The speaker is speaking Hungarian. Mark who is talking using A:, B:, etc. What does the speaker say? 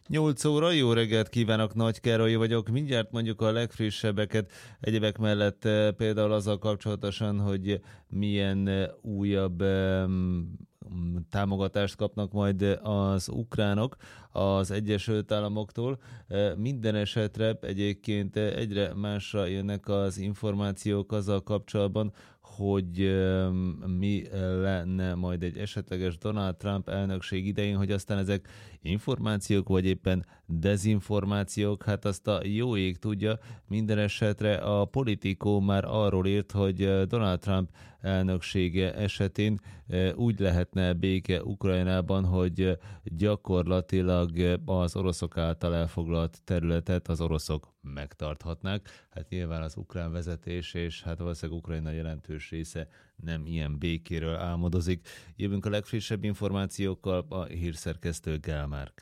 A: 8 óra, jó reggelt kívánok, Nagy Károly vagyok. Mindjárt mondjuk a legfrissebbeket, egyebek mellett például azzal kapcsolatosan, hogy milyen újabb támogatást kapnak majd az ukránok az Egyesült Államoktól. Minden esetre egyébként egyre másra jönnek az információk azzal kapcsolatban, hogy mi lenne majd egy esetleges Donald Trump elnökség idején, hogy aztán ezek információk, vagy éppen dezinformációk, hát azt a jó ég tudja. Minden esetre a Politico már arról írt, hogy Donald Trump elnöksége esetén úgy lehetne béke Ukrajnában, hogy gyakorlatilag az oroszok által elfoglalt területet az oroszok megtarthatnák. Hát nyilván az ukrán vezetés és hát valószínűleg Ukrajna jelentős része nem ilyen békéről álmodozik. Jövünk a legfrissebb információkkal, a hírszerkesztő Gál Márk.